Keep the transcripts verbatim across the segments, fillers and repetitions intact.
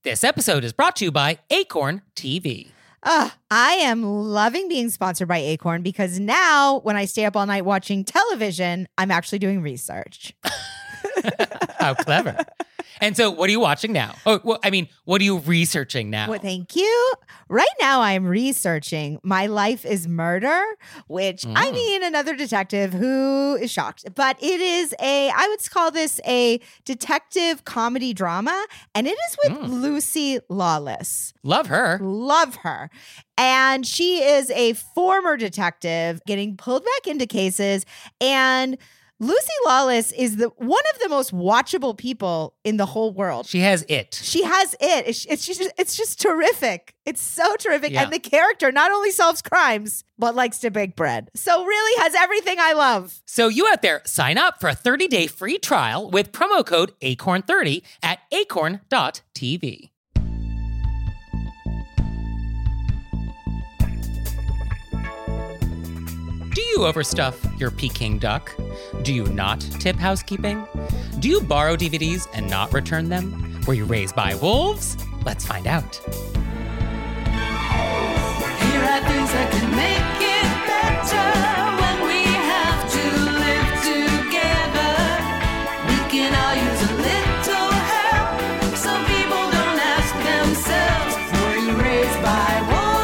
This episode is brought to you by Acorn T V. Uh, I am loving being sponsored by Acorn because now when I stay up all night watching television, I'm actually doing research. How clever. And so what are you watching now? Oh, well, I mean, what are you researching now? Well, thank you. Right now I'm researching My Life is Murder, which Mm. I mean, another detective who is shocked. But it is a, I would call this a detective comedy drama, and it is with Mm. Lucy Lawless. Love her. Love her. And she is a former detective getting pulled back into cases. And Lucy Lawless is the one of the most watchable people in the whole world. She has it. She has it. It's, it's just it's just terrific. It's so terrific. Yeah. And the character not only solves crimes, but likes to bake bread. So really has everything I love. So you out there, sign up for a thirty-day free trial with promo code acorn thirty at acorn dot t v. Do you overstuff your Peking duck? Do you not tip housekeeping? Do you borrow D V Ds and not return them? Were you raised by wolves? Let's find out. Here are things that can make it better when we have to live together. We can all use a little help. Some people don't ask themselves, were you raised by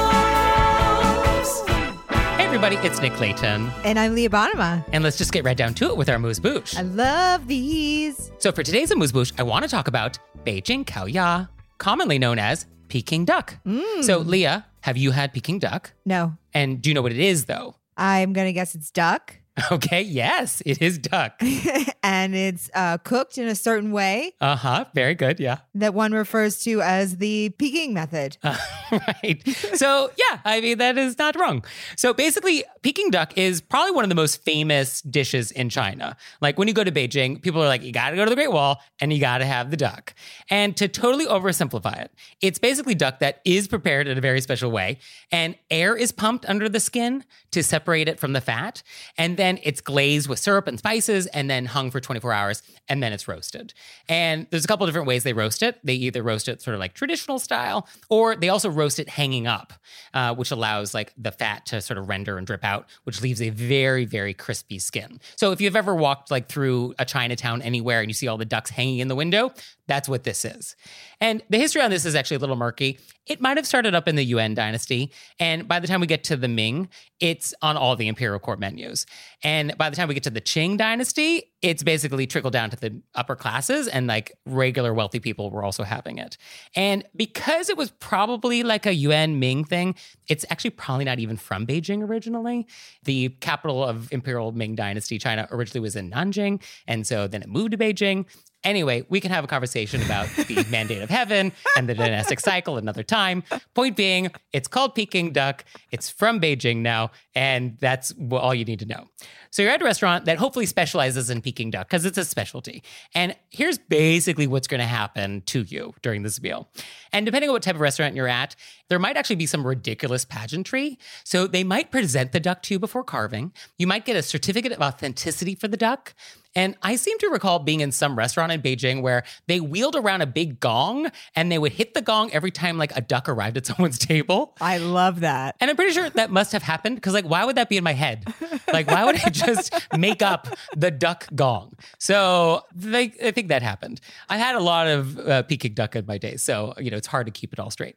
wolves? Hey everybody, it's Nick Clayton. And I'm Leah Bonema. And let's just get right down to it with our amuse-bouche. I love these. So for today's amuse-bouche, I want to talk about Beijing Kaoya, commonly known as Peking duck. Mm. So Leah, have you had Peking duck? No, And do you know what it is though? I'm going to guess it's duck. Okay, yes, it is duck. And it's uh, cooked in a certain way Uh-huh, very good, yeah. that one refers to as the Peking method. Uh, right. So, yeah, I mean, that is not wrong. So basically, Peking duck is probably one of the most famous dishes in China. Like when you go to Beijing, people are like, you got to go to the Great Wall and you got to have the duck. And to totally oversimplify it, it's basically duck that is prepared in a very special way. And air is pumped under the skin to separate it from the fat. And then it's glazed with syrup and spices and then hung for twenty-four hours. And then it's roasted. And there's a couple of different ways they roast it. They either roast it sort of like traditional style, or they also roast it hanging up, uh, which allows like the fat to sort of render and drip out, which leaves a very, very crispy skin. So if you've ever walked like through a Chinatown anywhere and you see all the ducks hanging in the window, that's what this is. And the history on this is actually a little murky. It might have started up in the Yuan dynasty. And by the time we get to the Ming, it's on all the imperial court menus. And by the time we get to the Qing dynasty, it's basically trickled down to the upper classes, and like regular wealthy people were also having it. And because it was probably like a Yuan Ming thing, it's actually probably not even from Beijing originally. The capital of imperial Ming dynasty, China, originally was in Nanjing. And so then it moved to Beijing. Anyway, we can have a conversation about the mandate of heaven and the dynastic cycle another time. Point being, it's called Peking duck. It's from Beijing now, and that's all you need to know. So you're at a restaurant that hopefully specializes in Peking duck because it's a specialty. And here's basically what's going to happen to you during this meal. And depending on what type of restaurant you're at, there might actually be some ridiculous pageantry. So they might present the duck to you before carving. You might get a certificate of authenticity for the duck. And I seem to recall being in some restaurant in Beijing where they wheeled around a big gong and they would hit the gong every time like a duck arrived at someone's table. I love that. And I'm pretty sure that must have happened because like, why would that be in my head? Like, why would I just make up the duck gong? So they, I think that happened. I had a lot of uh, Peking duck in my day, so, you know, it's hard to keep it all straight.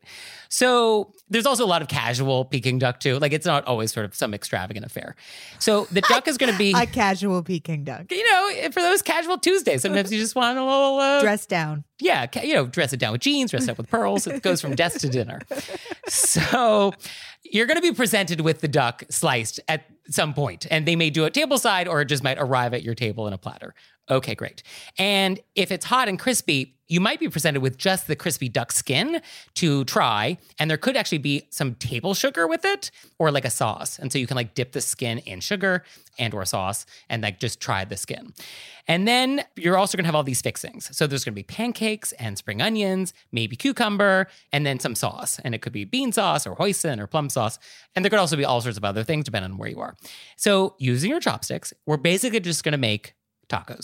So there's also a lot of casual Peking duck too. Like it's not always sort of some extravagant affair. So the duck is going to be A casual Peking duck. you know, for those casual Tuesdays, sometimes you just want a little uh, Dress down. yeah, ca- you know, dress it down with jeans, dress it up with pearls. It goes from desk to dinner. So you're going to be presented with the duck sliced at some point, and they may do it tableside or it just might arrive at your table in a platter. Okay, great. And if it's hot and crispy, you might be presented with just the crispy duck skin to try. And there could actually be some table sugar with it or like a sauce. And so you can like dip the skin in sugar and or sauce and like just try the skin. And then you're also going to have all these fixings. So there's going to be pancakes and spring onions, maybe cucumber, and then some sauce. And it could be bean sauce or hoisin or plum sauce. And there could also be all sorts of other things depending on where you are. So using your chopsticks, we're basically just going to make tacos.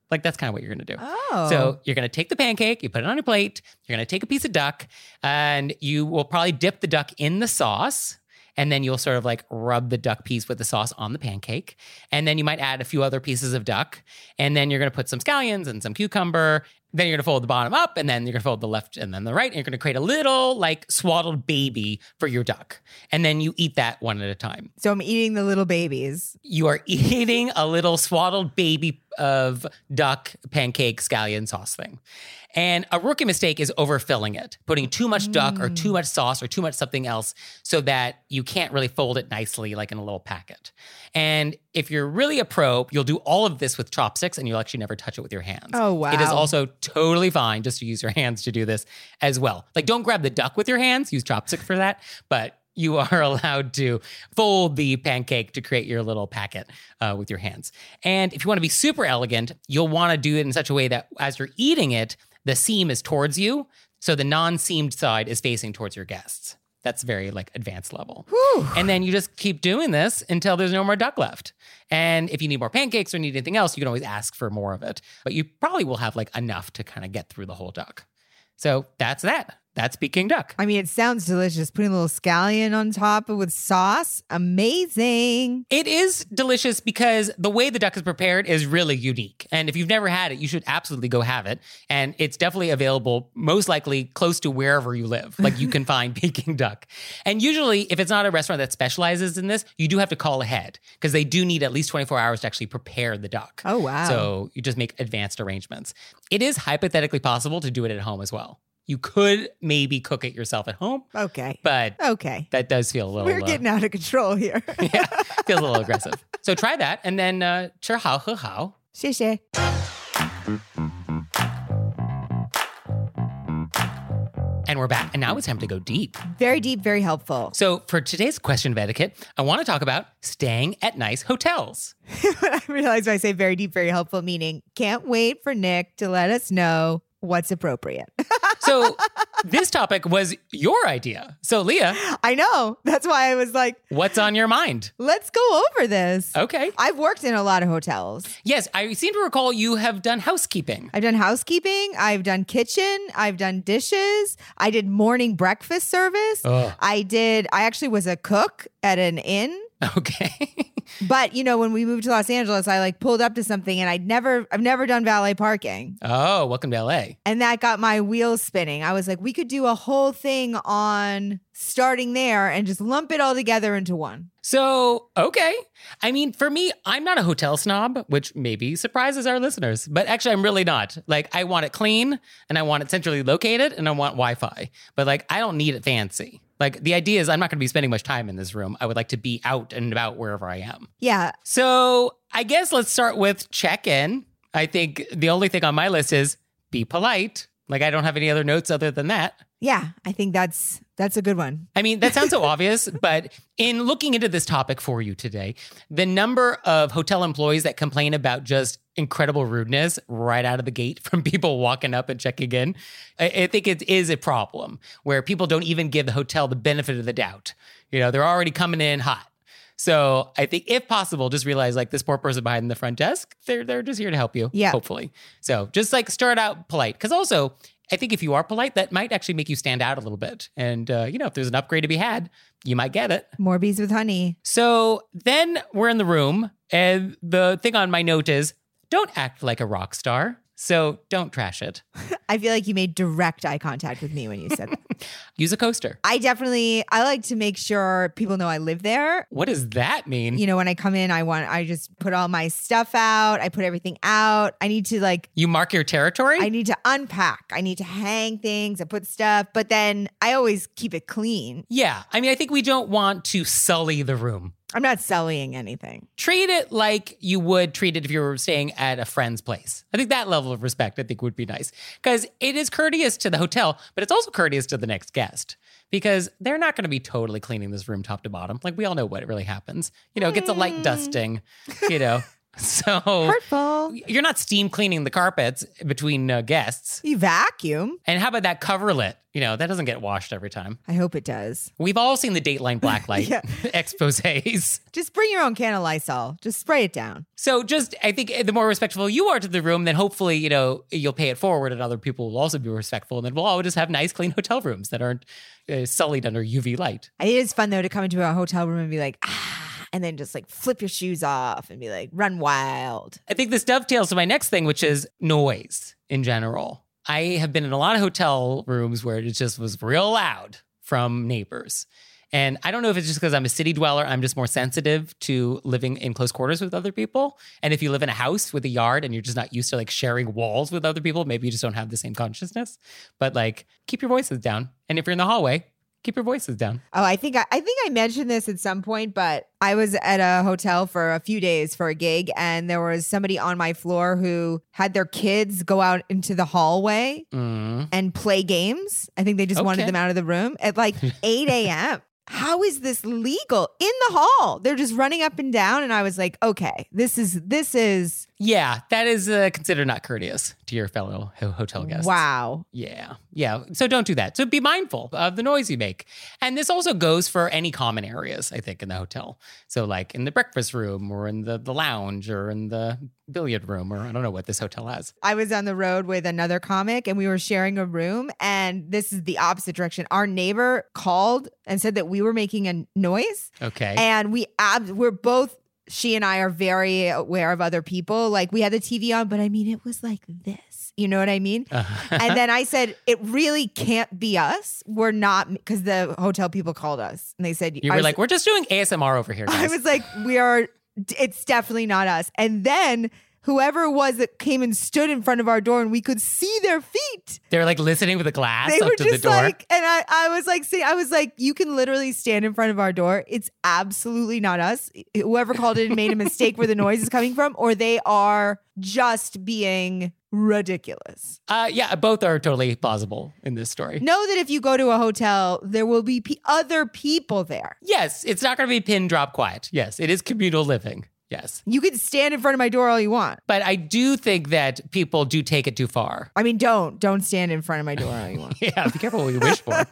Like that's kind of what you're going to do. Oh. So you're going to take the pancake, you put it on your plate, you're going to take a piece of duck, and you will probably dip the duck in the sauce. And then you'll sort of like rub the duck piece with the sauce on the pancake. And then you might add a few other pieces of duck. And then you're going to put some scallions and some cucumber. Then you're going to fold the bottom up, and then you're going to fold the left and then the right. And you're going to create a little like swaddled baby for your duck. And then you eat that one at a time. So I'm eating the little babies. You are eating a little swaddled baby of duck pancake scallion sauce thing. And a rookie mistake is overfilling it, putting too much duck or too much sauce or too much something else so that you can't really fold it nicely like in a little packet. And if you're really a pro, you'll do all of this with chopsticks and you'll actually never touch it with your hands. Oh, wow. It is also totally fine just to use your hands to do this as well. Like don't grab the duck with your hands, use chopsticks for that, but you are allowed to fold the pancake to create your little packet uh, with your hands. And if you want to be super elegant, you'll want to do it in such a way that as you're eating it, the seam is towards you, so the non-seamed side is facing towards your guests. That's very like advanced level. Whew. And then you just keep doing this until there's no more duck left. And if you need more pancakes or need anything else, you can always ask for more of it. But you probably will have like enough to kind of get through the whole duck. So that's that. That's Peking duck. I mean, it sounds delicious. Putting a little scallion on top with sauce. Amazing. It is delicious because the way the duck is prepared is really unique. And if you've never had it, you should absolutely go have it. And it's definitely available, most likely close to wherever you live. Like you can find Peking duck. And usually, if it's not a restaurant that specializes in this, you do have to call ahead because they do need at least twenty-four hours to actually prepare the duck. Oh, wow. So you just make advanced arrangements. It is hypothetically possible to do it at home as well. You could maybe cook it yourself at home, Okay. but Okay. that does feel a little... We're getting uh, out of control here. yeah, feels a little aggressive. So try that, and then uh, 吃好喝好. 谢谢. And we're back. And now it's time to go deep. Very deep, very helpful. So for today's question of etiquette, I want to talk about staying at nice hotels. I realize when I say very deep, very helpful, meaning can't wait for Nick to let us know what's appropriate. So this topic was your idea. So Leah, I know. That's why I was like, what's on your mind? let's go over this. Okay. I've worked in a lot of hotels. Yes, I seem to recall you have done housekeeping. I've done housekeeping. I've done kitchen. I've done dishes. I did morning breakfast service. Ugh. I did, I actually was a cook at an inn. Okay. But, you know, when we moved to Los Angeles, I like pulled up to something and I'd never, I've never done valet parking. Oh, welcome to L A. And that got my wheels spinning. I was like, we could do a whole thing on starting there and just lump it all together into one. So, okay. I mean, for me, I'm not a hotel snob, which maybe surprises our listeners, but actually I'm really not. Like, I want it clean and I want it centrally located and I want Wi-Fi, but like, I don't need it fancy. Like, the idea is I'm not going to be spending much time in this room. I would like to be out and about wherever I am. Yeah. So I guess let's start with check-in. I think the only thing on my list is be polite. Like, I don't have any other notes other than that. Yeah. I think that's, that's a good one. I mean, that sounds so obvious, but in looking into this topic for you today, the number of hotel employees that complain about just incredible rudeness right out of the gate from people walking up and checking in, I, I think it is a problem where people don't even give the hotel the benefit of the doubt. You know, they're already coming in hot. So I think if possible, just realize like this poor person behind the front desk, they're, they're just here to help you, Yeah. hopefully. So just like start out polite. Because also, I think if you are polite, that might actually make you stand out a little bit. And, uh, you know, if there's an upgrade to be had, you might get it. More bees with honey. So then we're in the room, and the thing on my note is don't act like a rock star. So don't trash it. I feel like you made direct eye contact with me when you said that. Use a coaster. I definitely, I like to make sure people know I live there. What does that mean? You know, when I come in, I want, I just put all my stuff out. I put everything out. I need to like, You mark your territory? I need to unpack. I need to hang things. I put stuff, but then I always keep it clean. yeah. I mean, I think we don't want to sully the room. I'm not sullying anything. Treat it like you would treat it if you were staying at a friend's place. I think that level of respect, I think, would be nice. Because it is courteous to the hotel, but it's also courteous to the next guest. Because they're not going to be totally cleaning this room top to bottom. Like, we all know what really happens. You know, it gets a light dusting, you know. So Hurtful. you're not steam cleaning the carpets between uh, guests. You vacuum. And how about that coverlet? You know, that doesn't get washed every time. I hope it does. We've all seen the Dateline Blacklight Yeah. exposés. Just bring your own can of Lysol. Just spray it down. So just, I think the more respectful you are to the room, then hopefully, you know, you'll pay it forward and other people will also be respectful. And then we'll all just have nice, clean hotel rooms that aren't uh, sullied under U V light. It is fun, though, to come into a hotel room and be like, ah, and then just like flip your shoes off and be like, run wild. I think this dovetails to my next thing, which is noise in general. I have been in a lot of hotel rooms where it just was real loud from neighbors. And I don't know if it's just because I'm a city dweller, I'm just more sensitive to living in close quarters with other people. And if you live in a house with a yard and you're just not used to like sharing walls with other people, maybe you just don't have the same consciousness. But like, keep your voices down. And if you're in the hallway, keep your voices down. Oh, I think I, I think I mentioned this at some point, but I was at a hotel for a few days for a gig, and there was somebody on my floor who had their kids go out into the hallway Mm. and play games. I think they just wanted Okay. them out of the room at like eight a.m. How is this legal in the hall? They're just running up and down, and I was like, okay, this is this is Yeah, that is uh, considered not courteous to your fellow ho- hotel guests. wow. Yeah, yeah. So don't do that. So be mindful of the noise you make. And this also goes for any common areas, I think, in the hotel. So like in the breakfast room or in the, the lounge or in the billiard room, or I don't know what this hotel has. I was on the road with another comic and we were sharing a room, and this is the opposite direction. Our neighbor called and said that we were making a noise, Okay. and we ab- we're both, she and I are very aware of other people. Like we had the T V on, but I mean, it was like this, you know what I mean? Uh-huh. And then I said, it really can't be us. We're not, because the hotel people called us and they said, you I were was- like, we're just doing A S M R over here, I guys. was like, we are, it's definitely not us. And then whoever it was that came and stood in front of our door and we could see their feet. They're like listening with a glass They up were to the just door. like, and I, I was like, see, I was like, you can literally stand in front of our door. It's absolutely not us. Whoever called it and made a mistake where the noise is coming from, or they are just being ridiculous. uh, yeah, both are totally plausible in this story. Know that if you go to a hotel, there will be pe- other people there. Yes, it's not going to be pin drop quiet. Yes, it is communal living. Yes. You can stand in front of my door all you want. But I do think that people do take it too far. I mean, don't. Don't stand in front of my door all you want. Yeah, be careful what you wish for.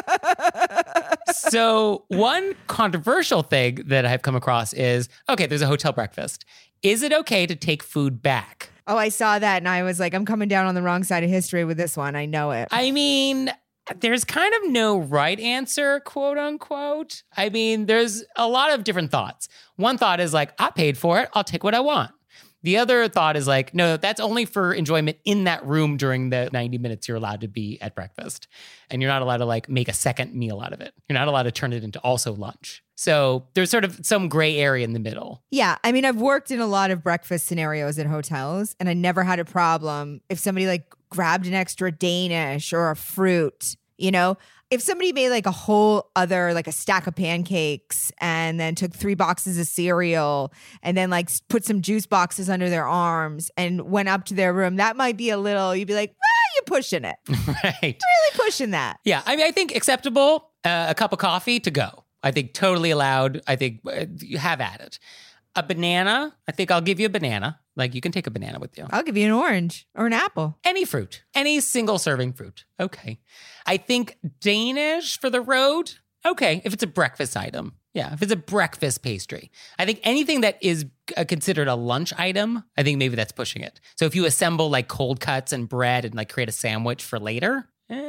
So one controversial thing that I've come across is, okay, there's a hotel breakfast. Is it okay to take food back? Oh, I saw that and I was like, I'm coming down on the wrong side of history with this one. I know it. I mean, there's kind of no right answer, quote unquote. I mean, there's a lot of different thoughts. One thought is like, I paid for it, I'll take what I want. The other thought is like, no, that's only for enjoyment in that room during the ninety minutes you're allowed to be at breakfast. And you're not allowed to like make a second meal out of it. You're not allowed to turn it into also lunch. So there's sort of some gray area in the middle. Yeah. I mean, I've worked in a lot of breakfast scenarios at hotels and I never had a problem if somebody like grabbed an extra Danish or a fruit, you know? If somebody made like a whole other, like a stack of pancakes and then took three boxes of cereal and then like put some juice boxes under their arms and went up to their room, that might be a little, you'd be like, ah, you're pushing it. Right. Really pushing that. Yeah. I mean, I think acceptable, uh, a cup of coffee to go. I think totally allowed. I think uh, you have at it. A banana, I think I'll give you a banana. Like you can take a banana with you. I'll give you an orange or an apple. Any fruit, any single serving fruit. Okay. I think Danish for the road. Okay. If it's a breakfast item. Yeah. If it's a breakfast pastry. I think anything that is uh, considered a lunch item, I think maybe that's pushing it. So if you assemble like cold cuts and bread and like create a sandwich for later,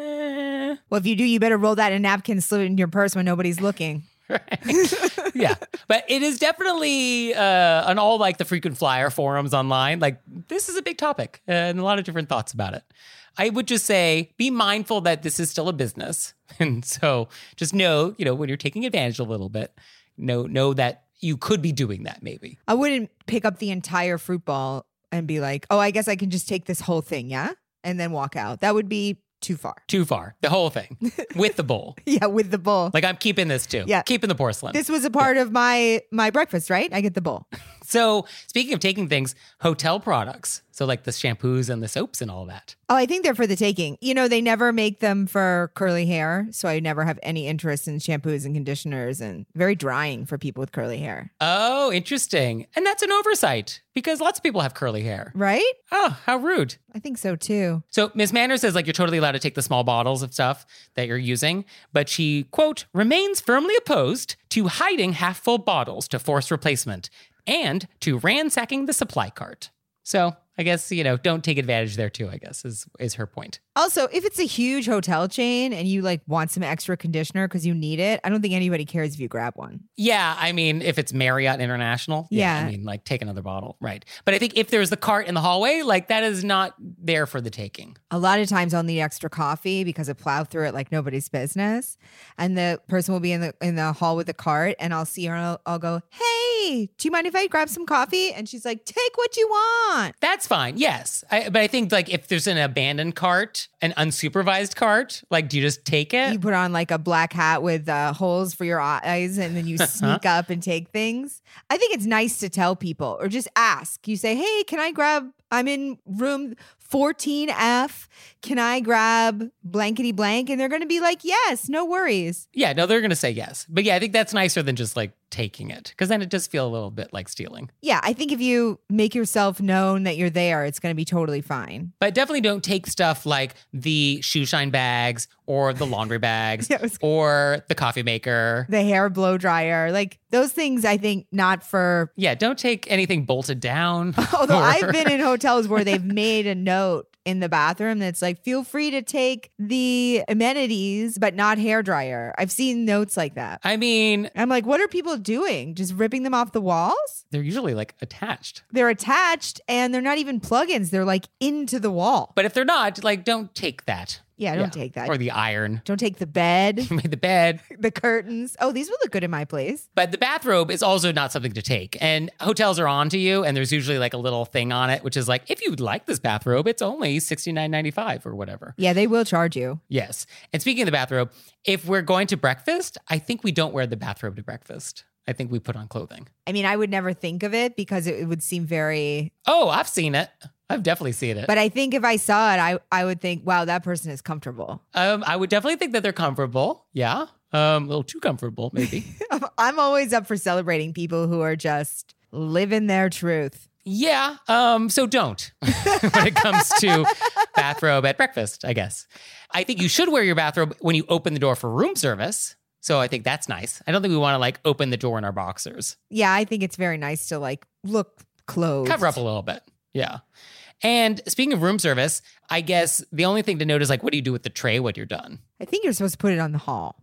eh, Well, if you do, you better roll that in a napkin, slip it in your purse when nobody's looking. right. Yeah. But it is definitely uh, on all like the frequent flyer forums online. Like this is a big topic uh, and a lot of different thoughts about it. I would just say be mindful that this is still a business. And so just know, you know, when you're taking advantage a little bit, know, know that you could be doing that maybe. I wouldn't pick up the entire fruit ball and be like, oh, I guess I can just take this whole thing, yeah? And then walk out. That would be too far. Too far. The whole thing with the bowl. Yeah, with the bowl. Like I'm keeping this too. Yeah. Keeping the porcelain. This was a part of my my breakfast, right? I get the bowl. So speaking of taking things, hotel products. So like the shampoos and the soaps and all that. Oh, I think they're for the taking. You know, they never make them for curly hair. So I never have any interest in shampoos and conditioners, and very drying for people with curly hair. Oh, interesting. And that's an oversight because lots of people have curly hair. Right? Oh, how rude. I think so too. So Miss Manners says like you're totally allowed to take the small bottles of stuff that you're using, but she, quote, remains firmly opposed to hiding half full bottles to force replacement and to ransacking the supply cart. So I guess, you know, don't take advantage there too, I guess, is is her point. Also, if it's a huge hotel chain and you like want some extra conditioner because you need it, I don't think anybody cares if you grab one. Yeah, I mean, if it's Marriott International, yeah, Yeah. I mean, like take another bottle, right? But I think if there's the cart in the hallway, like that is not there for the taking. A lot of times I'll need extra coffee because I plow through it like nobody's business. And the person will be in the in the hall with the cart and I'll see her and I'll, I'll go, hey, do you mind if I grab some coffee? And she's like, take what you want. That's fine, yes. I, but I think like if there's an abandoned cart, an unsupervised cart, like do you just take it? You put on like a black hat with uh, holes for your eyes and then you sneak up and take things. I think it's nice to tell people or just ask. You say, hey, can I grab, I'm in room fourteen F. Can I grab blankety blank? And they're going to be like, yes, no worries. Yeah, no, they're going to say yes. But yeah, I think that's nicer than just like taking it because then it does feel a little bit like stealing. Yeah, I think if you make yourself known that you're there, it's going to be totally fine. But definitely don't take stuff like the shoe shine bags or the laundry bags Yeah, it was- or the coffee maker. The hair blow dryer, like those things, I think not for. Yeah, don't take anything bolted down. Although or- I've been in hotels where they've made a note in the bathroom that's like, feel free to take the amenities, but not hair dryer. I've seen notes like that. I mean, I'm like, what are people doing? Just ripping them off the walls? they're usually like attached. They're attached and they're not even plugins. They're like into the wall. But if they're not, like, don't take that. Yeah, don't take that. Or the iron. Don't take the bed, You made the bed. the curtains. Oh, these would look good in my place. But the bathrobe is also not something to take. And hotels are on to you, and there's usually like a little thing on it, which is like, if you'd like this bathrobe, it's only sixty-nine ninety-five or whatever. Yeah, they will charge you. Yes. And speaking of the bathrobe, if we're going to breakfast, I think we don't wear the bathrobe to breakfast. I think we put on clothing. I mean, I would never think of it because it, it would seem very. Oh, I've seen it. I've definitely seen it. But I think if I saw it, I, I would think, wow, that person is comfortable. um, I would definitely think that they're comfortable. Yeah. Um, a little too comfortable, maybe. I'm always up for celebrating people who are just living their truth. Yeah. Um, so don't when it comes to bathrobe at breakfast, I guess. I think you should wear your bathrobe when you open the door for room service. So I think that's nice. I don't think we want to like open the door in our boxers. Yeah, I think it's very nice to like look clothed. Cover up a little bit. Yeah. And speaking of room service, I guess the only thing to note is like, what do you do with the tray when you're done? I think you're supposed to put it on the hall.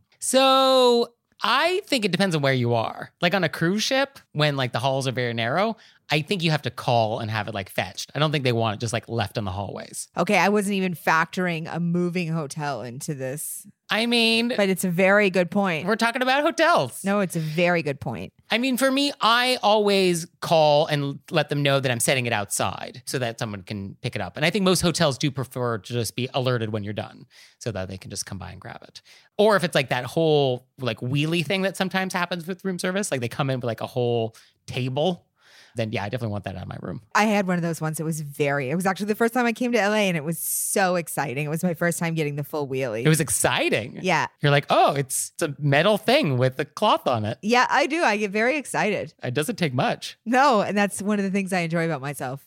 So I think it depends on where you are. Like on a cruise ship, when like the halls are very narrow, I think you have to call and have it like fetched. I don't think they want it just like left in the hallways. Okay, I wasn't even factoring a moving hotel into this, I mean, but it's a very good point. we're talking about hotels. No, it's a very good point. I mean, for me, I always call and let them know that I'm setting it outside so that someone can pick it up. And I think most hotels do prefer to just be alerted when you're done so that they can just come by and grab it. Or if it's like that whole like wheelie thing that sometimes happens with room service, like they come in with like a whole table, then yeah, I definitely want that out of my room. I had one of those once. It was very, it was actually the first time I came to L A and it was so exciting. It was my first time getting the full wheelie. It was exciting. Yeah. You're like, oh, it's, it's a metal thing with a cloth on it. Yeah, I do. I get very excited. It doesn't take much. No, and that's one of the things I enjoy about myself.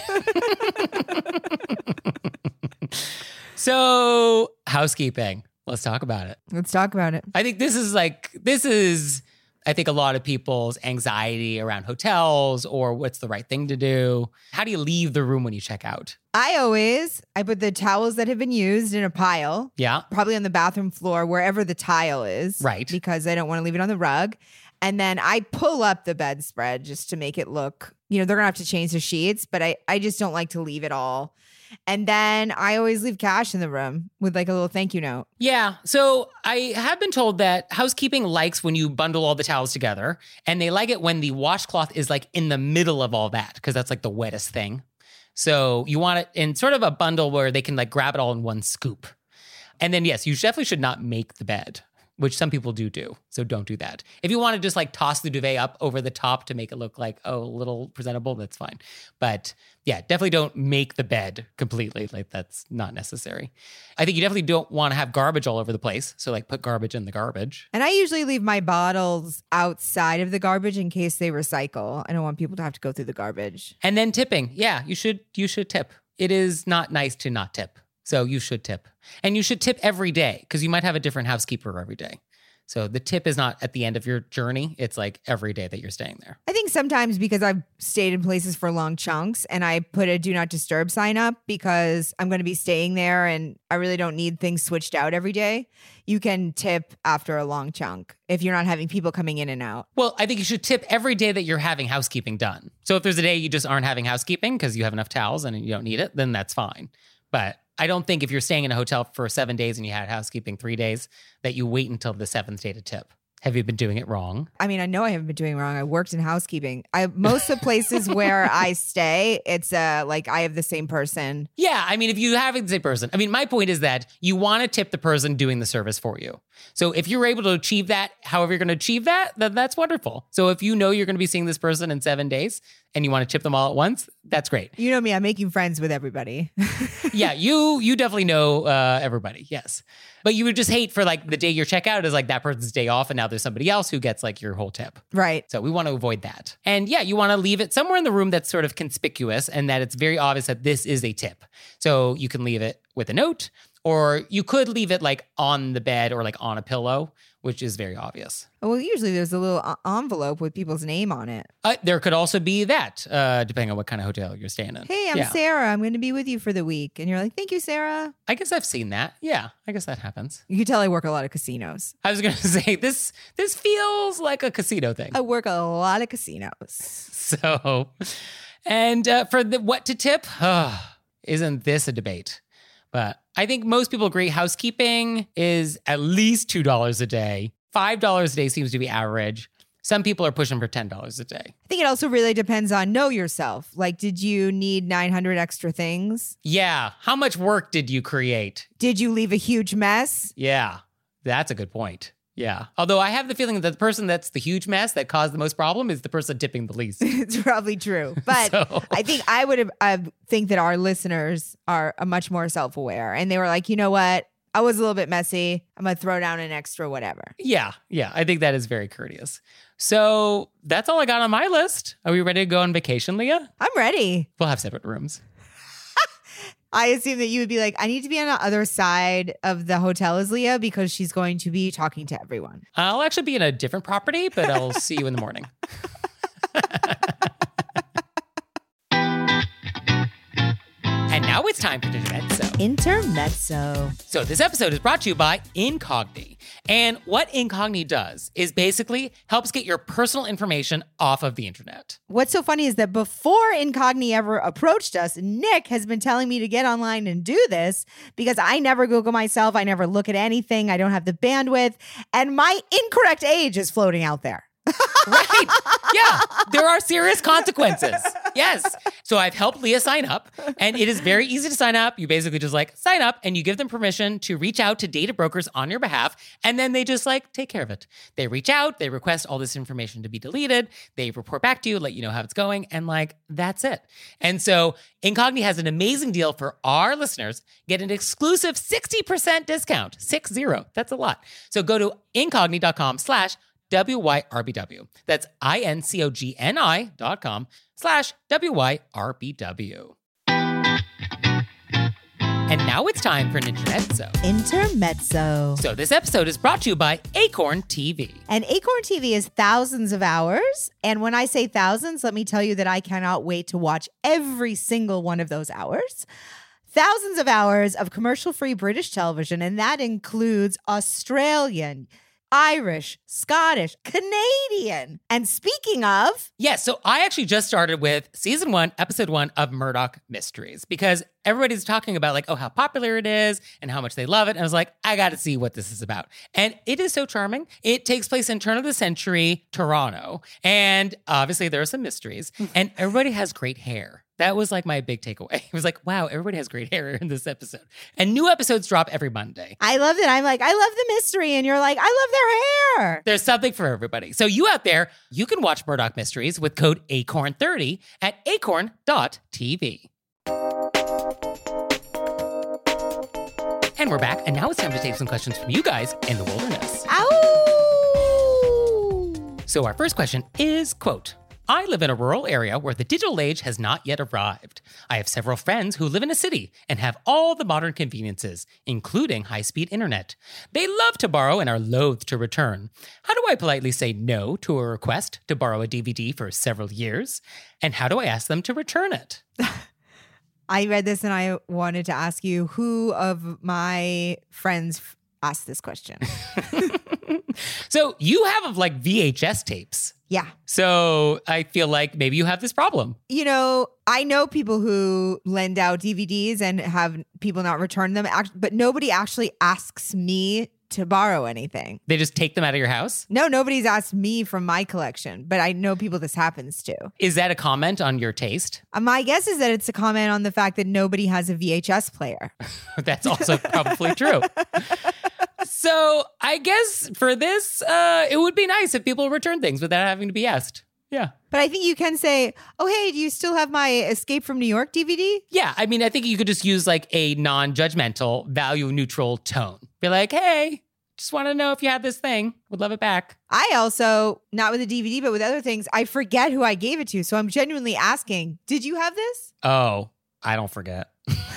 So, housekeeping. Let's talk about it. Let's talk about it. I think this is like, this is, I think a lot of people's anxiety around hotels or what's the right thing to do. How do you leave the room when you check out? I always, I put the towels that have been used in a pile, Yeah. probably on the bathroom floor, wherever the tile is. Right. Because I don't want to leave it on the rug. And then I pull up the bedspread just to make it look, you know, they're going to have to change the sheets, but I, I just don't like to leave it all. And then I always leave cash in the room with like a little thank you note. Yeah. So I have been told that housekeeping likes when you bundle all the towels together, and they like it when the washcloth is like in the middle of all that because that's like the wettest thing. So you want it in sort of a bundle where they can like grab it all in one scoop. And then, yes, you definitely should not make the bed which some people do do. So don't do that. If you want to just like toss the duvet up over the top to make it look like, oh, a little presentable, that's fine. But yeah, definitely don't make the bed completely. Like that's not necessary. I think you definitely don't want to have garbage all over the place. So like put garbage in the garbage. And I usually leave my bottles outside of the garbage in case they recycle. I don't want people to have to go through the garbage. And then tipping. Yeah, you should you should tip. It is not nice to not tip. So you should tip. And you should tip every day because you might have a different housekeeper every day. So the tip is not at the end of your journey. It's like every day that you're staying there. I think sometimes because I've stayed in places for long chunks and I put a do not disturb sign up because I'm going to be staying there and I really don't need things switched out every day. You can tip after a long chunk if you're not having people coming in and out. Well, I think you should tip every day that you're having housekeeping done. So if there's a day you just aren't having housekeeping because you have enough towels and you don't need it, then that's fine. But I don't think if you're staying in a hotel for seven days and you had housekeeping three days, that you wait until the seventh day to tip. Have you been doing it wrong? I mean, I know I haven't been doing it wrong. I worked in housekeeping. I most of the places where I stay, it's uh like I have the same person. Yeah, I mean, if you have the same person, I mean, my point is that you want to tip the person doing the service for you. So if you're able to achieve that, however you're going to achieve that, then that's wonderful. So if you know you're going to be seeing this person in seven days and you want to tip them all at once, that's great. You know me, I'm making friends with everybody. Yeah, you you definitely know uh, everybody, yes. But you would just hate for like the day your checkout is like that person's day off and now there's somebody else who gets like your whole tip. Right. So we want to avoid that. And yeah, you want to leave it somewhere in the room that's sort of conspicuous and that it's very obvious that this is a tip. So you can leave it with a note or you could leave it like on the bed or like on a pillow, which is very obvious. Well, usually there's a little uh, envelope with people's name on it. Uh, there could also be that, uh, depending on what kind of hotel you're staying in. Hey, I'm Yeah. Sarah. I'm going to be with you for the week. And you're like, thank you, Sarah. I guess I've seen that. Yeah, I guess that happens. You can tell I work a lot of casinos. I was going to say, this this feels like a casino thing. I work a lot of casinos. So, and uh, for the what to tip, uh, isn't this a debate? But I think most people agree housekeeping is at least two dollars a day. five dollars a day seems to be average. Some people are pushing for ten dollars a day. I think it also really depends on know yourself. Like, did you need nine hundred extra things? Yeah. How much work did you create? Did you leave a huge mess? Yeah, that's a good point. Yeah. Although I have the feeling that the person that's the huge mess that caused the most problem is the person tipping the least. It's probably true. But So- I think I would uh, think that our listeners are uh, much more self-aware. And they were like, you know what? I was a little bit messy. I'm going to throw down an extra whatever. Yeah, yeah. I think that is very courteous. So that's all I got on my list. Are we ready to go on vacation, Leah? I'm ready. We'll have separate rooms. I assume that you would be like, I need to be on the other side of the hotel as Leah because she's going to be talking to everyone. I'll actually be in a different property, but I'll see you in the morning. And now it's time for Intermezzo. Intermezzo. So this episode is brought to you by Incogni. And what Incogni does is basically helps get your personal information off of the internet. What's so funny is that before Incogni ever approached us, Nick has been telling me to get online and do this because I never Google myself. I never look at anything. I don't have the bandwidth. And my incorrect age is floating out there. Right. Yeah. There are serious consequences. Yes. So I've helped Leah sign up, and it is very easy to sign up. You basically just like sign up and you give them permission to reach out to data brokers on your behalf. And then they just like take care of it. They reach out, they request all this information to be deleted. They report back to you, let you know how it's going. And like, that's it. And so Incogni has an amazing deal for our listeners. Get an exclusive sixty percent discount. Six zero. That's a lot. So go to incogni.com slash W Y R B W. That's I-N-C-O-G-N-I dot com slash W Y R B W. And now it's time for an Intermezzo. Intermezzo. So this episode is brought to you by Acorn T V. And Acorn T V is thousands of hours. And when I say thousands, let me tell you that I cannot wait to watch every single one of those hours. Thousands of hours of commercial-free British television, and that includes Australian, Irish, Scottish, Canadian. And speaking of, Yes, so I actually just started with season one, episode one of Murdoch Mysteries because everybody's talking about like, oh, how popular it is and how much they love it. And I was like, I got to see what this is about. And it is so charming. It takes place in turn of the century Toronto. And obviously there are some mysteries and everybody has great hair. That was like my big takeaway. It was like, wow, everybody has great hair in this episode. And new episodes drop every Monday. I love that. I'm like, I love the mystery. And you're like, I love their hair. There's something for everybody. So you out there, you can watch Murdoch Mysteries with code acorn thirty at acorn dot t v. And we're back. And now it's time to take some questions from you guys in the wilderness. Ow! So our first question is, quote, I live in a rural area where the digital age has not yet arrived. I have several friends who live in a city and have all the modern conveniences, including high-speed internet. They love to borrow and are loath to return. How do I politely say no to a request to borrow a D V D for several years? And how do I ask them to return it? I read this and I wanted to ask you, who of my friends f- asked this question? So you have like V H S tapes. Yeah. So I feel like maybe you have this problem. You know, I know people who lend out D V Ds and have people not return them, act- but nobody actually asks me to borrow anything. They just take them out of your house? No, nobody's asked me from my collection, but I know people this happens to. Is that a comment on your taste? Uh, my guess is that it's a comment on the fact that nobody has a V H S player. That's also probably true. So I guess for this, uh, it would be nice if people return things without having to be asked. Yeah. But I think you can say, oh, hey, do you still have my Escape from New York D V D? Yeah. I mean, I think you could just use like a non-judgmental, value-neutral tone. Be like, hey, just want to know if you have this thing. Would love it back. I also, not with a D V D, but with other things, I forget who I gave it to. So I'm genuinely asking, did you have this? Oh, I don't forget.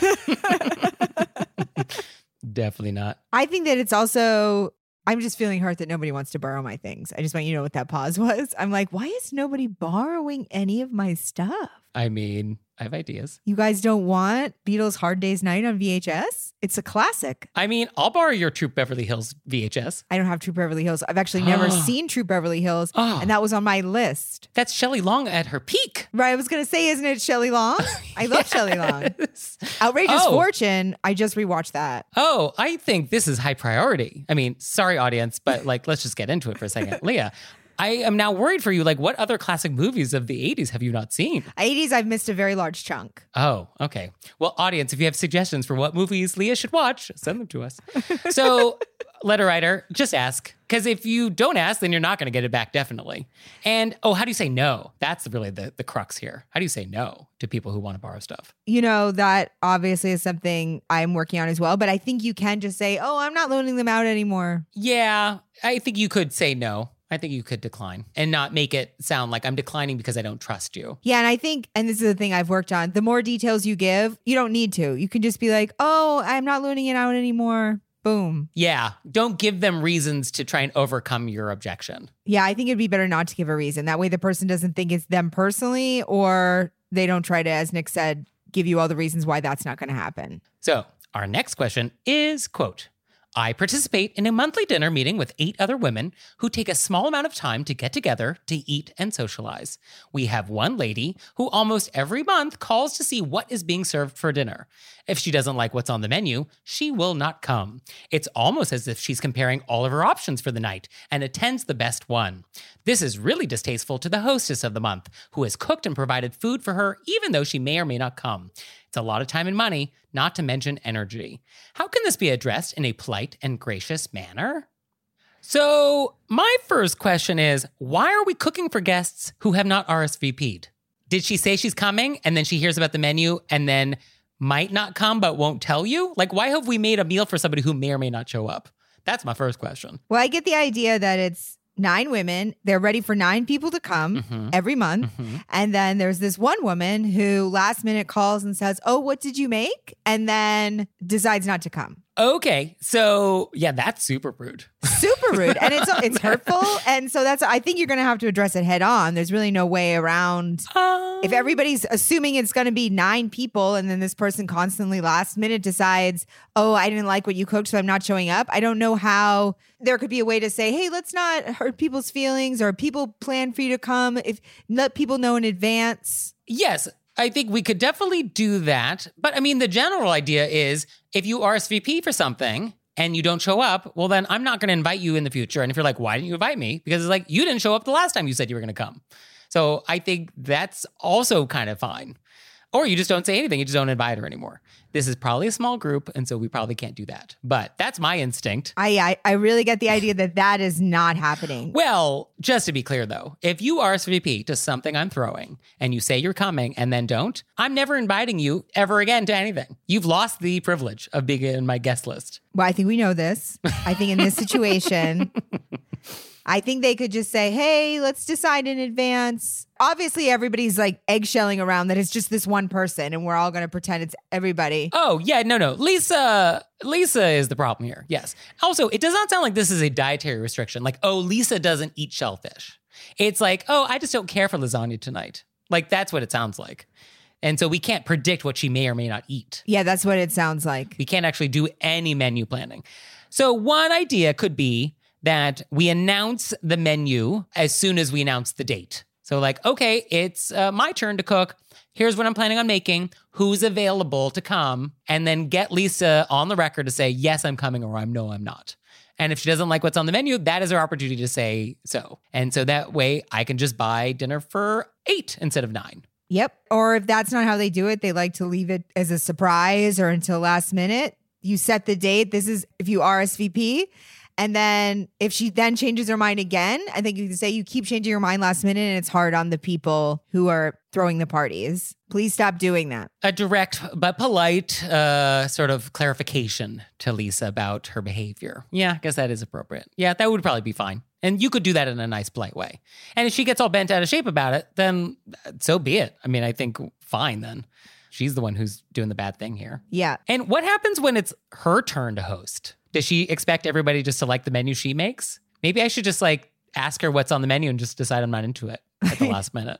Definitely not. I think that it's also, I'm just feeling hurt that nobody wants to borrow my things. I just want you to know what that pause was. I'm like, why is nobody borrowing any of my stuff? I mean, I have ideas. You guys don't want Beatles' Hard Day's Night on V H S? It's a classic. I mean, I'll borrow your Troop Beverly Hills V H S. I don't have True Beverly Hills. I've actually never seen True Beverly Hills, Oh. and that was on my list. That's Shelley Long at her peak. Right, I was going to say, isn't it Shelley Long? I love Shelley Long. Yes. Outrageous Oh. Fortune, I just rewatched that. Oh, I think this is high priority. I mean, sorry, audience, but like, let's just get into it for a second. Leah, I am now worried for you. Like, what other classic movies of the eighties have you not seen? eighties, I've missed a very large chunk. Oh, okay. Well, audience, if you have suggestions for what movies Leah should watch, send them to us. So, letter writer, just ask. Because if you don't ask, then you're not going to get it back, definitely. And, oh, how do you say no? That's really the, the crux here. How do you say no to people who want to borrow stuff? You know, that obviously is something I'm working on as well, but I think you can just say, oh, I'm not loaning them out anymore. Yeah, I think you could say no. I think you could decline and not make it sound like I'm declining because I don't trust you. Yeah, and I think, and this is the thing I've worked on, the more details you give, you don't need to. You can just be like, oh, I'm not loaning it out anymore. Boom. Yeah, don't give them reasons to try and overcome your objection. Yeah, I think it'd be better not to give a reason. That way the person doesn't think it's them personally, or they don't try to, as Nick said, give you all the reasons why that's not going to happen. So our next question is, quote, I participate in a monthly dinner meeting with eight other women who take a small amount of time to get together to eat and socialize. We have one lady who almost every month calls to see what is being served for dinner. If she doesn't like what's on the menu, she will not come. It's almost as if she's comparing all of her options for the night and attends the best one. This is really distasteful to the hostess of the month, who has cooked and provided food for her even though she may or may not come. It's a lot of time and money, not to mention energy. How can this be addressed in a polite and gracious manner? So, my first question is, why are we cooking for guests who have not R S V P'd? Did she say she's coming and then she hears about the menu and then might not come but won't tell you? Like, why have we made a meal for somebody who may or may not show up? That's my first question. Well, I get the idea that it's nine women. They're ready for nine people to come Mhm. every month. Mhm. And then there's this one woman who last minute calls and says, oh, what did you make? And then decides not to come. Okay, so yeah, that's super rude. Super rude. And it's it's hurtful. And so that's, I think you're going to have to address it head on. There's really no way around. Um, If everybody's assuming it's going to be nine people and then this person constantly last minute decides, oh, I didn't like what you cooked, so I'm not showing up. I don't know how there could be a way to say, hey, let's not hurt people's feelings, or people plan for you to come. If let people know in advance. Yes, I think we could definitely do that. But I mean, the general idea is if you R S V P for something and you don't show up, well, then I'm not going to invite you in the future. And if you're like, why didn't you invite me? Because it's like, you didn't show up the last time you said you were going to come. So I think that's also kind of fine. Or you just don't say anything. You just don't invite her anymore. This is probably a small group, and so we probably can't do that. But that's my instinct. I, I I really get the idea that that is not happening. Well, just to be clear, though, if you R S V P to something I'm throwing and you say you're coming and then don't, I'm never inviting you ever again to anything. You've lost the privilege of being in my guest list. Well, I think we know this. I think in this situation, I think they could just say, hey, let's decide in advance. Obviously, everybody's like eggshelling around that it's just this one person and we're all going to pretend it's everybody. Oh, yeah, no, no. Lisa, Lisa is the problem here. Yes. Also, it does not sound like this is a dietary restriction. Like, oh, Lisa doesn't eat shellfish. It's like, oh, I just don't care for lasagna tonight. Like, that's what it sounds like. And so we can't predict what she may or may not eat. Yeah, that's what it sounds like. We can't actually do any menu planning. So one idea could be that we announce the menu as soon as we announce the date. So like, okay, it's uh, my turn to cook. Here's what I'm planning on making. Who's available to come? And then get Lisa on the record to say, yes, I'm coming, or I'm no, I'm not. And if she doesn't like what's on the menu, that is her opportunity to say so. And so that way I can just buy dinner for eight instead of nine. Yep. Or if that's not how they do it, they like to leave it as a surprise or until last minute. You set the date. This is if you R S V P. And then if she then changes her mind again, I think you can say you keep changing your mind last minute and it's hard on the people who are throwing the parties. Please stop doing that. A direct but polite uh, sort of clarification to Lisa about her behavior. Yeah, I guess that is appropriate. Yeah, that would probably be fine. And you could do that in a nice, polite way. And if she gets all bent out of shape about it, then so be it. I mean, I think fine then. She's the one who's doing the bad thing here. Yeah. And what happens when it's her turn to host? Does she expect everybody just to like the menu she makes? Maybe I should just like ask her what's on the menu and just decide I'm not into it at the last minute.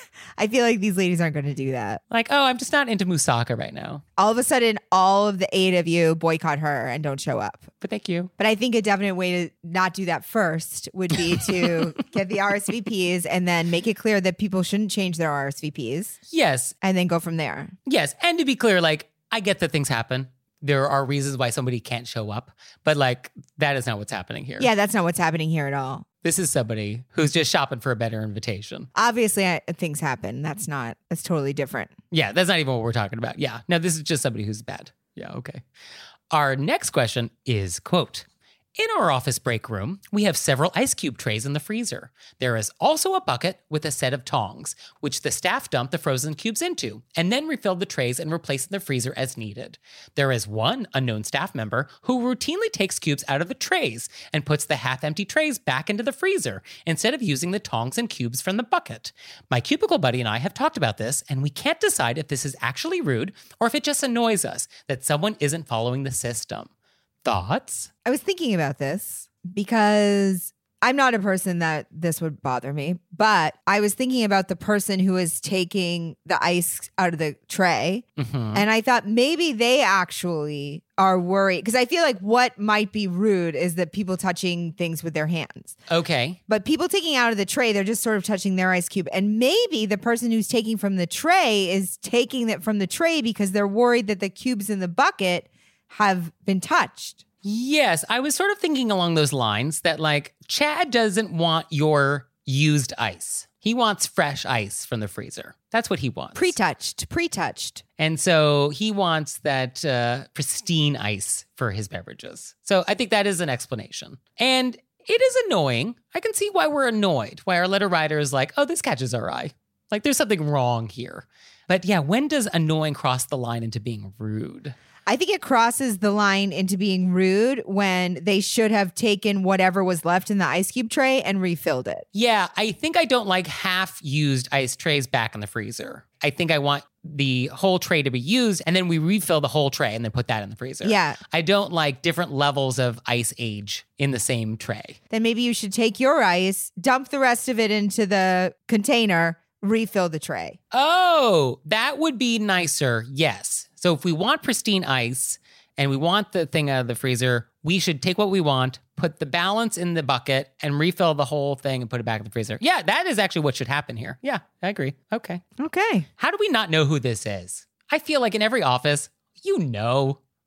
I feel like these ladies aren't going to do that. Like, oh, I'm just not into moussaka right now. All of a sudden, all of the eight of you boycott her and don't show up. But thank you. But I think a definite way to not do that first would be to get the R S V Ps and then make it clear that people shouldn't change their R S V Ps. Yes. And then go from there. Yes. And to be clear, like, I get that things happen. There are reasons why somebody can't show up, but like, that is not what's happening here. Yeah, that's not what's happening here at all. This is somebody who's just shopping for a better invitation. Obviously, I, things happen. That's not, that's totally different. Yeah, that's not even what we're talking about. Yeah. No, this is just somebody who's bad. Yeah, okay. Our next question is, quote, in our office break room, we have several ice cube trays in the freezer. There is also a bucket with a set of tongs, which the staff dump the frozen cubes into, and then refill the trays and replace in the freezer as needed. There is one unknown staff member who routinely takes cubes out of the trays and puts the half-empty trays back into the freezer instead of using the tongs and cubes from the bucket. My cubicle buddy and I have talked about this, and we can't decide if this is actually rude or if it just annoys us that someone isn't following the system. Thoughts? I was thinking about this because I'm not a person that this would bother me, but I was thinking about the person who is taking the ice out of the tray. Mm-hmm. And I thought maybe they actually are worried because I feel like what might be rude is that people touching things with their hands. Okay. But people taking out of the tray, they're just sort of touching their ice cube. And maybe the person who's taking from the tray is taking it from the tray because they're worried that the cubes in the bucket have been touched. Yes, I was sort of thinking along those lines that like Chad doesn't want your used ice. He wants fresh ice from the freezer. That's what he wants. Pre-touched, pre-touched. And so he wants that uh, pristine ice for his beverages. So I think that is an explanation. And it is annoying. I can see why we're annoyed, why our letter writer is like, oh, this catches our eye. Like there's something wrong here. But yeah, when does annoying cross the line into being rude? I think it crosses the line into being rude when they should have taken whatever was left in the ice cube tray and refilled it. Yeah, I think I don't like half-used ice trays back in the freezer. I think I want the whole tray to be used and then we refill the whole tray and then put that in the freezer. Yeah. I don't like different levels of ice age in the same tray. Then maybe you should take your ice, dump the rest of it into the container, refill the tray. Oh, that would be nicer. Yes. So if we want pristine ice and we want the thing out of the freezer, we should take what we want, put the balance in the bucket and refill the whole thing and put it back in the freezer. Yeah, that is actually what should happen here. Yeah, I agree. Okay. Okay. How do we not know who this is? I feel like in every office, you know.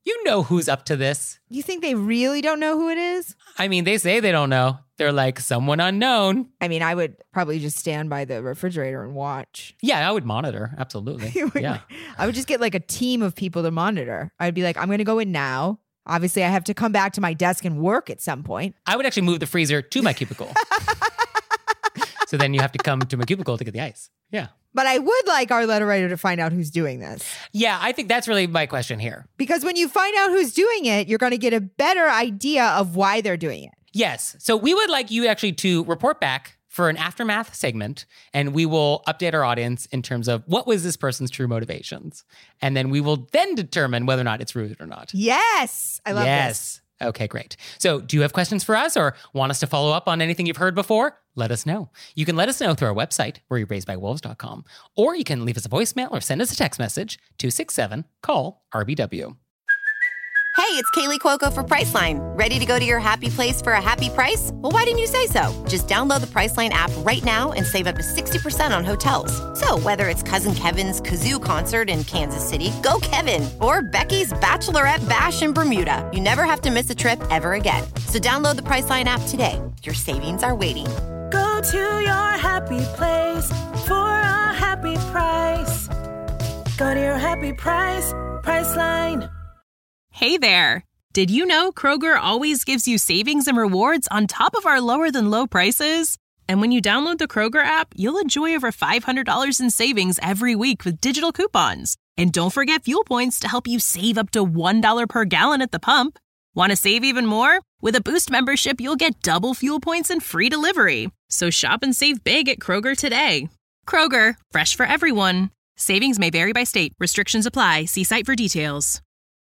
You know who's up to this. You think they really don't know who it is? I mean, they say they don't know. They're like someone unknown. I mean, I would probably just stand by the refrigerator and watch. Yeah, I would monitor. Absolutely. Yeah. I would just get like a team of people to monitor. I'd be like, I'm going to go in now. Obviously, I have to come back to my desk and work at some point. I would actually move the freezer to my cubicle. So then you have to come to my cubicle to get the ice. Yeah. But I would like our letter writer to find out who's doing this. Yeah, I think that's really my question here. Because when you find out who's doing it, you're going to get a better idea of why they're doing it. Yes. So we would like you actually to report back for an aftermath segment, and we will update our audience in terms of what was this person's true motivations. And then we will then determine whether or not it's rooted or not. Yes. I love yes. this. Okay, great. So do you have questions for us or want us to follow up on anything you've heard before? Let us know. You can let us know through our website, were you raised by wolves dot com, or you can leave us a voicemail or send us a text message, two six seven, call R B W. Hey, it's Kaylee Cuoco for Priceline. Ready to go to your happy place for a happy price? Well, why didn't you say so? Just download the Priceline app right now and save up to sixty percent on hotels. So whether it's Cousin Kevin's Kazoo Concert in Kansas City, go Kevin, or Becky's Bachelorette Bash in Bermuda, you never have to miss a trip ever again. So download the Priceline app today. Your savings are waiting. Go to your happy place for a happy price. Go to your happy price, Priceline. Hey there! Did you know Kroger always gives you savings and rewards on top of our lower-than-low prices? And when you download the Kroger app, you'll enjoy over five hundred dollars in savings every week with digital coupons. And don't forget fuel points to help you save up to one dollar per gallon at the pump. Want to save even more? With a Boost membership, you'll get double fuel points and free delivery. So shop and save big at Kroger today. Kroger, fresh for everyone. Savings may vary by state. Restrictions apply. See site for details.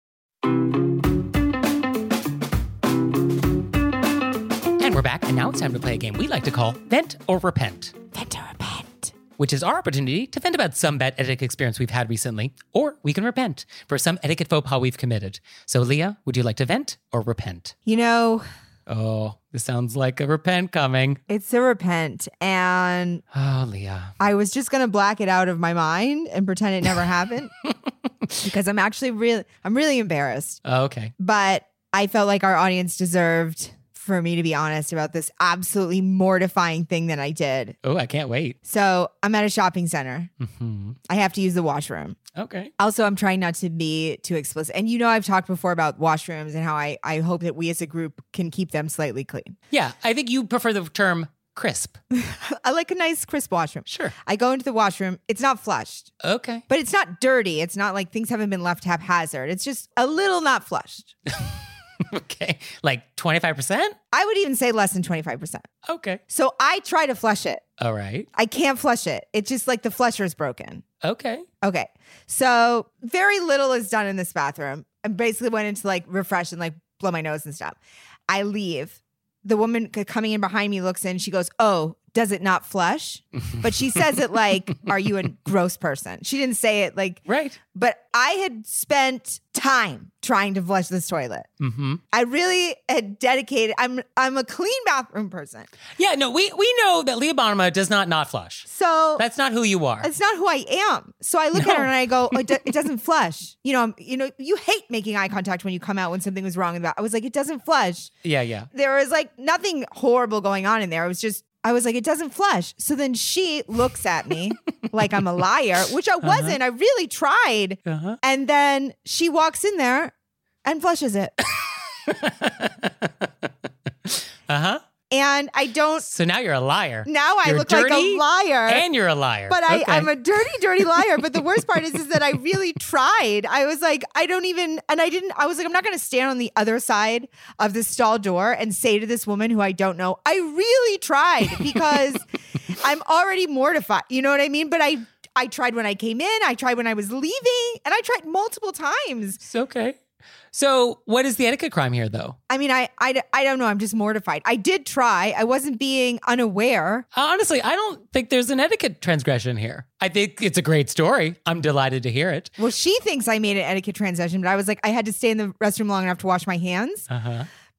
And we're back, and now it's time to play a game we like to call Vent or Repent. Vent or repent. Which is our opportunity to vent about some bad etiquette experience we've had recently, or we can repent for some etiquette faux pas we've committed. So, Leah, would you like to vent or repent? You know, Oh, this sounds like a repent coming. it's a repent. And Oh, Leah. I was just going to black it out of my mind and pretend it never happened. Because I'm actually really, I'm really embarrassed. Oh, okay. But I felt like our audience deserved for me to be honest about this absolutely mortifying thing that I did. Oh, I can't wait. So I'm at a shopping center. Mm-hmm. I have to use the washroom. Okay. Also, I'm trying not to be too explicit. And you know, I've talked before about washrooms and how I, I hope that we as a group can keep them slightly clean. Yeah, I think you prefer the term crisp. I like a nice crisp washroom. Sure. I go into the washroom. It's not flushed, Okay. but it's not dirty. It's not like things haven't been left haphazard. It's just a little not flushed. Okay. Like twenty-five percent? I would even say less than twenty-five percent. Okay. So I try to flush it. All right. I can't flush it. It's just like the flusher is broken. Okay. Okay. So very little is done in this bathroom. I basically went into like refresh and like blow my nose and stuff. I leave. The woman c- coming in behind me looks in. She goes, "Oh, does it not flush?" But she says it like, "Are you a gross person?" She didn't say it like, Right. but I had spent time trying to flush this toilet. Mm-hmm. I really had dedicated. I'm I'm a clean bathroom person. Yeah, no, we we know that Leah Bonema does not not flush. So That's not who you are. it's not who I am. So I look No. at her and I go, oh, it, do- it doesn't flush. You know, I'm- you know, you hate making eye contact when you come out when something was wrong about. I was like, it doesn't flush. Yeah, yeah. There was like nothing horrible going on in there. It was just, I was like, it doesn't flush. So then she looks at me like I'm a liar, which I wasn't. I really tried. Uh-huh. And then she walks in there and flushes it. Uh-huh. And I don't, So now you're a liar. now I You're look like a dirty liar. And you're a liar. But I, Okay. I'm a dirty, dirty liar. But the worst part is, is that I really tried. I was like, I don't even, and I didn't, I was like, I'm not going to stand on the other side of the stall door and say to this woman who I don't know, I really tried because I'm already mortified. You know what I mean? But I, I tried when I came in, I tried when I was leaving, and I tried multiple times. It's okay. So what is the etiquette crime here, though? I mean, I, I, I don't know. I'm just mortified. I did try. I wasn't being unaware. Honestly, I don't think there's an etiquette transgression here. I think it's a great story. I'm delighted to hear it. Well, she thinks I made an etiquette transition, but I was like, I had to stay in the restroom long enough to wash my hands. Uh-huh.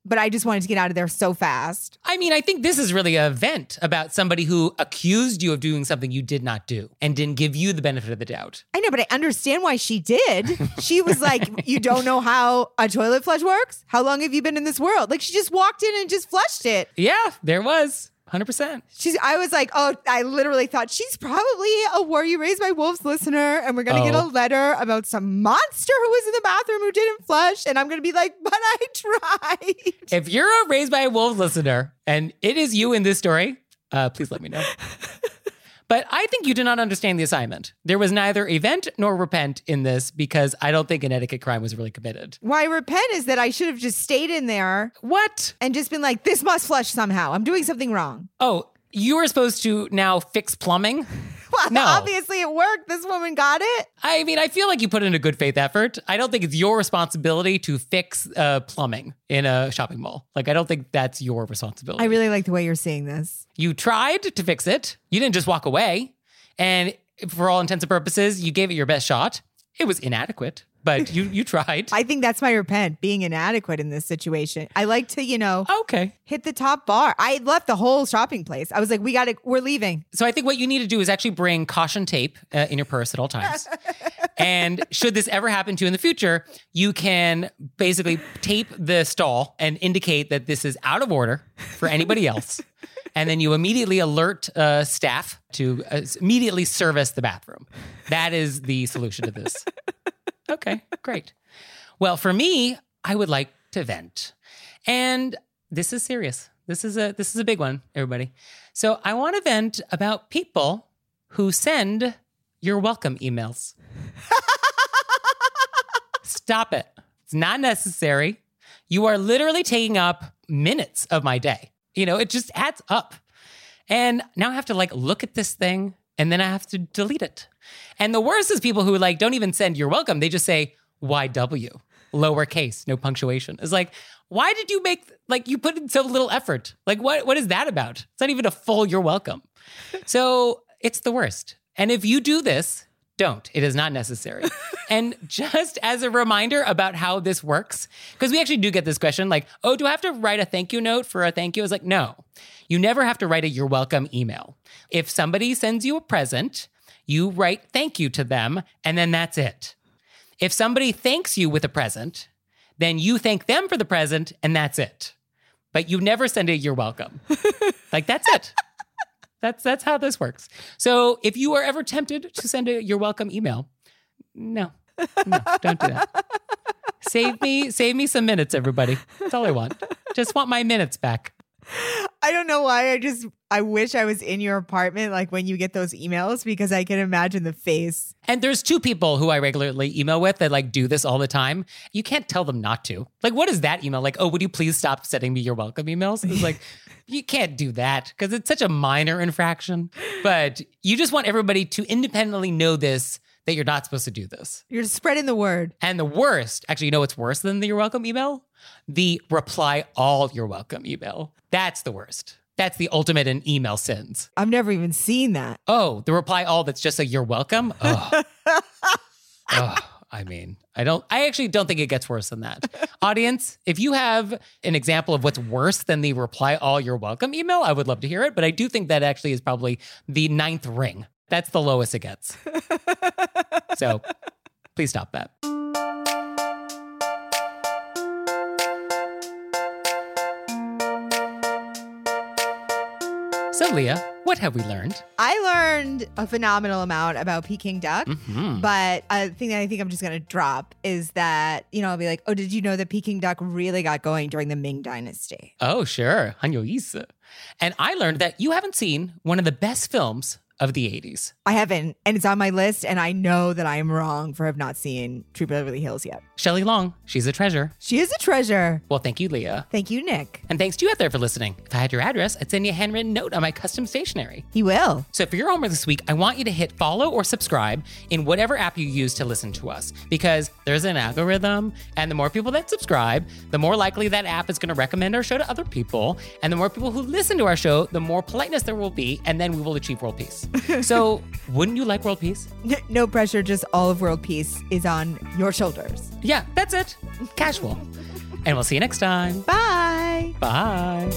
but I just wanted to get out of there so fast. I mean, I think this is really a vent about somebody who accused you of doing something you did not do and didn't give you the benefit of the doubt. I know, but I understand why she did. She was like, you don't know how a toilet flush works? How long have you been in this world? Like, she just walked in and just flushed it. Yeah, there was. one hundred percent. She's. I was like, oh, I literally thought she's probably a Were You Raised by Wolves listener, and we're going to Oh. get a letter about some monster who was in the bathroom who didn't flush, and I'm going to be like, but I tried. If you're a Raised by a Wolves listener and it is you in this story, uh, please let me know. But I think you did not understand the assignment. There was neither event nor repent in this because I don't think an etiquette crime was really committed. Why I repent is that I should have just stayed in there What? and just been like, this must flush somehow. I'm doing something wrong. Oh, you were supposed to now fix plumbing? Well, No. obviously it worked. This woman got it. I mean, I feel like you put in a good faith effort. I don't think it's your responsibility to fix uh, plumbing in a shopping mall. Like, I don't think that's your responsibility. I really like the way you're seeing this. You tried to fix it. You didn't just walk away. And for all intents and purposes, you gave it your best shot. It was inadequate, but you you tried. I think that's my repent, being inadequate in this situation. I like to, you know, Okay. hit the top bar. I left the whole shopping place. I was like, we got to, we're leaving. So I think what you need to do is actually bring caution tape uh, in your purse at all times. And should this ever happen to you in the future, you can basically tape the stall and indicate that this is out of order for anybody else. And then you immediately alert uh, staff to uh, immediately service the bathroom. That is the solution to this. Okay, great. Well, for me, I would like to vent. And this is serious. This is a this is a big one, everybody. So I want to vent about people who send your welcome emails. Stop it. It's not necessary. You are literally taking up minutes of my day. You know, it just adds up. And now I have to like look at this thing and then I have to delete it. And the worst is people who like don't even send you're welcome. They just say Y W, lowercase, no punctuation. It's like, why did you make, like you put in so little effort? Like what, what is that about? It's not even a full you're welcome. So it's the worst. And if you do this, don't. It is not necessary. And just as a reminder about how this works, because we actually do get this question like, oh, do I have to write a thank you note for a thank you? It's like, no, you never have to write a you're welcome email. If somebody sends you a present, you write thank you to them, and then that's it. If somebody thanks you with a present, then you thank them for the present, and that's it. But you never send a you're welcome. Like, that's it. That's that's how this works. So if you are ever tempted to send a you're welcome email, no, no, don't do that. Save me, save me some minutes, everybody. That's all I want. Just want my minutes back. I don't know why. I just, I wish I was in your apartment, like when you get those emails, because I can imagine the face. And there's two people who I regularly email with that like do this all the time. You can't tell them not to. Like, what is that email? Like, oh, would you please stop sending me your welcome emails? It's like, you can't do that because it's such a minor infraction. But you just want everybody to independently know this, that you're not supposed to do this. You're spreading the word. And the worst, actually, you know what's worse than the you're welcome email? The reply all you're welcome email. That's the worst. That's the ultimate in email sins. I've never even seen that. Oh, the reply all that's just a you're welcome? Oh. Oh, I mean, I don't, I actually don't think it gets worse than that. Audience, if you have an example of what's worse than the reply all you're welcome email, I would love to hear it. But I do think that actually is probably the ninth ring. That's the lowest it gets. So please stop that. So, Leah, what have we learned? I learned a phenomenal amount about Peking duck, Mhm. but a thing that I think I'm just going to drop is that, you know, I'll be like, oh, did you know that Peking duck really got going during the Ming Dynasty? Oh, sure. Hanyo Isa. And I learned that you haven't seen one of the best films of the eighties. I haven't, and it's on my list, and I know that I am wrong for have not seen True Beverly Hills yet. Shelley Long, she's a treasure. She is a treasure. Well, thank you, Leah. Thank you, Nick. And thanks to you out there for listening. If I had your address, I'd send you a handwritten note on my custom stationery. He will. So for your homework this week, I want you to hit follow or subscribe in whatever app you use to listen to us, because there's an algorithm, and the more people that subscribe, the more likely that app is going to recommend our show to other people. And the more people who listen to our show, the more politeness there will be, and then we will achieve world peace. So wouldn't you like world peace? No pressure, just all of world peace is on your shoulders. Yeah, that's it. Casual. And we'll see you next time. Bye. Bye. Bye.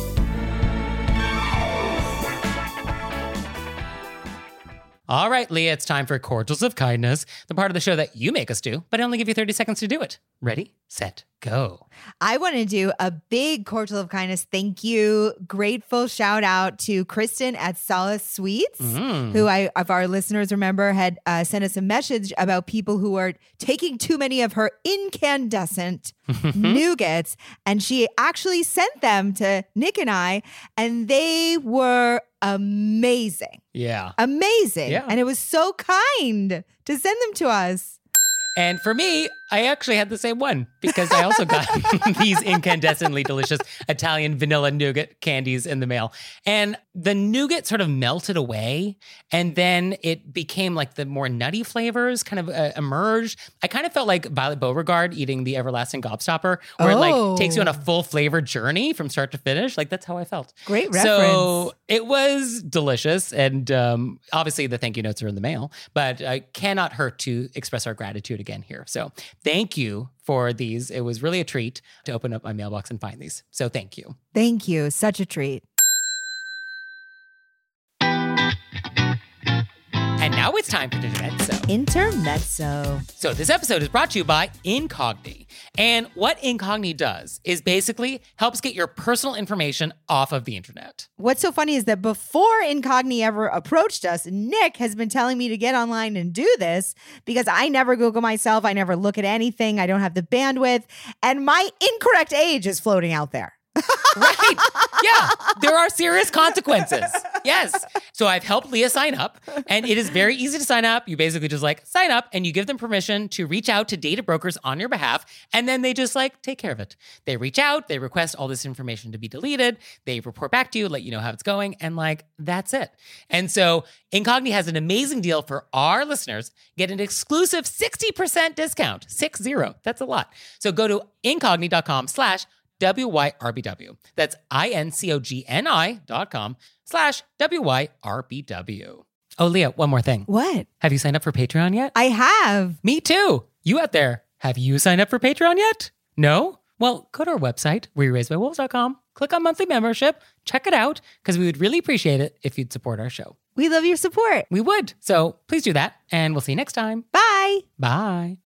All right, Leah, it's time for Cordials of Kindness, the part of the show that you make us do, but I only give you thirty seconds to do it. Ready, set, go. I want to do a big cordial of kindness. Thank you. Grateful shout out to Kristen at Solace Sweets, Mm. who I, if our listeners remember, had uh, sent us a message about people who are taking too many of her incandescent nougats. And she actually sent them to Nick and I, and they were amazing. Yeah. Amazing. Yeah. And it was so kind to send them to us. And for me, I actually had the same one because I also got these incandescently delicious Italian vanilla nougat candies in the mail. And the nougat sort of melted away, and then it became like the more nutty flavors kind of uh, emerged. I kind of felt like Violet Beauregard eating the everlasting gobstopper, where it Oh. like takes you on a full flavor journey from start to finish. Like that's how I felt. Great So reference. it was delicious. And um, obviously the thank you notes are in the mail, but I cannot hurt to express our gratitude again here. So thank you for these. It was really a treat to open up my mailbox and find these. So thank you. Thank you. Such a treat. And now it's time for Intermezzo. Intermezzo. So this episode is brought to you by Incogni. And what Incogni does is basically helps get your personal information off of the internet. What's so funny is that before Incogni ever approached us, Nick has been telling me to get online and do this because I never Google myself. I never look at anything. I don't have the bandwidth. And my incorrect age is floating out there. Right. Yeah. There are serious consequences. Yes. So I've helped Leah sign up, and it is very easy to sign up. You basically just like sign up and you give them permission to reach out to data brokers on your behalf. And then they just like take care of it. They reach out, they request all this information to be deleted. They report back to you, let you know how it's going. And like, that's it. And so Incogni has an amazing deal for our listeners. Get an exclusive sixty percent discount. Six zero. That's a lot. So go to incogni.com slash W Y R B W. That's I-N-C-O-G-N-I dot com slash W Y R B W. Oh, Leah, one more thing. What? Have you signed up for Patreon yet? I have. Me too. You out there, have you signed up for Patreon yet? No? Well, go to our website, were you raised by wolves dot com, click on monthly membership, check it out, because we would really appreciate it if you'd support our show. We love your support. We would. So please do that, and we'll see you next time. Bye. Bye.